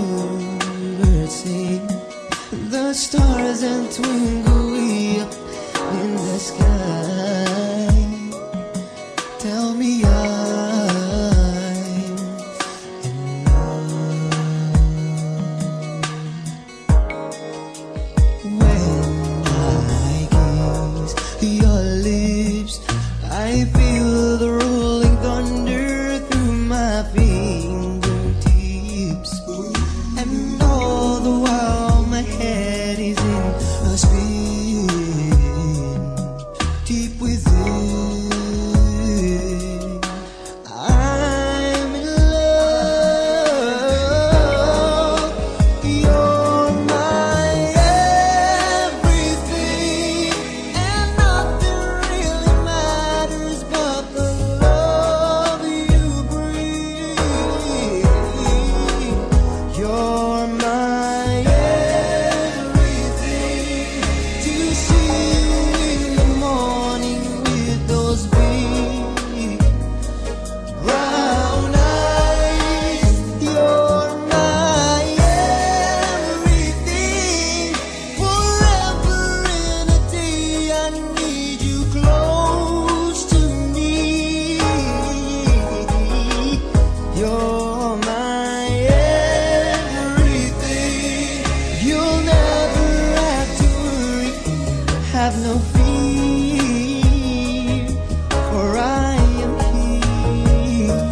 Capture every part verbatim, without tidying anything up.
bluebirds sing, the stars and twinkle in the sky. Tell me I'm in love. When I kiss your lips, I feel the rolling thunder through my fingertips, and all the while my head is in a spin deep within. I'm in love. You're my everything, and nothing really matters but the love you bring. You're my everything. To see you in the morning with those big brown eyes. You're my everything. Forever and a day, I need you close to me. You're my everything. You'll never have to worry, have no fear, for I am here.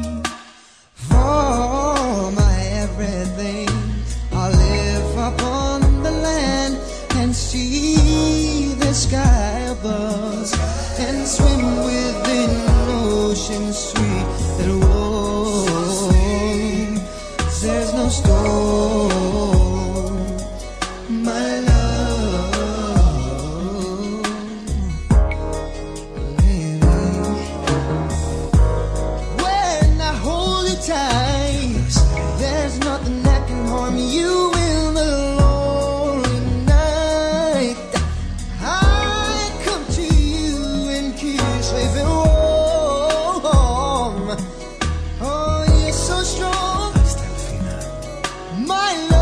For my everything, I'll live up on the land and see the sky above, and swim within an ocean sweet and warm. There's no storm, my love. When I hold you tight, there's nothing that can harm you in the lonely night. I come to you and kiss, safe and warm. Oh, you're so strong, my